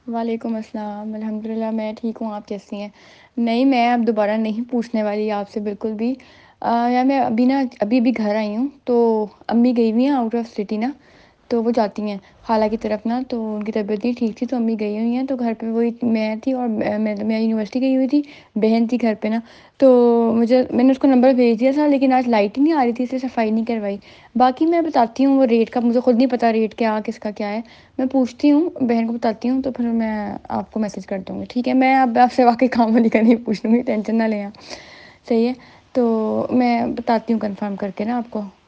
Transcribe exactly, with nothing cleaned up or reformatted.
वालेकुम अस्सलाम, अल्हम्दुलिल्लाह मैं ठीक हूँ, आप कैसी हैं? नहीं, मैं अब दोबारा नहीं पूछने वाली आपसे बिल्कुल भी। अ, यार मैं अभी ना अभी-अभी घर आई हूँ, तो अम्मी गई हुई हैं आउट ऑफ सिटी ना, तो वो जाती हैं खाला की तरफ ना, तो उनकी तबीयत नहीं ठीक थी, तो अम्मी गई हुई हैं, तो घर पे वही मैं थी और मैं मैं मैं यूनिवर्सिटी गई हुई थी, बहन थी घर पे ना। तो मुझे मैंने उसको नंबर भेज दिया था, लेकिन आज लाइट ही नहीं आ रही थी, इसलिए सफाई नहीं करवाई। बाकी मैं बताती हूँ वो रेट का, मुझे खुद नहीं पता रेट क्या किसका क्या है। मैं पूछती हूँ, बहन को बताती हूँ, तो फिर मैं आपको मैसेज कर दूँगी, ठीक है? मैं अब आपसे वाक़ई काम वाली का नहीं पूछ लूँगी, टेंशन ना लें आप। सही है? तो मैं बताती हूँ कन्फर्म करके ना आपको।